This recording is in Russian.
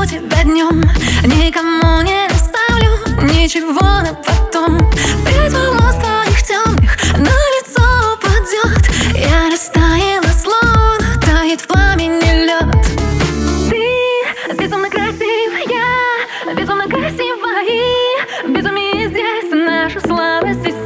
тебя днем, никому не оставлю ничего на потом. 5 волос твоих темных на лицо падет, я растаяла, словно тает в пламени лед. Ты безумно красив, я безумно красива, и безумие здесь наша слабость.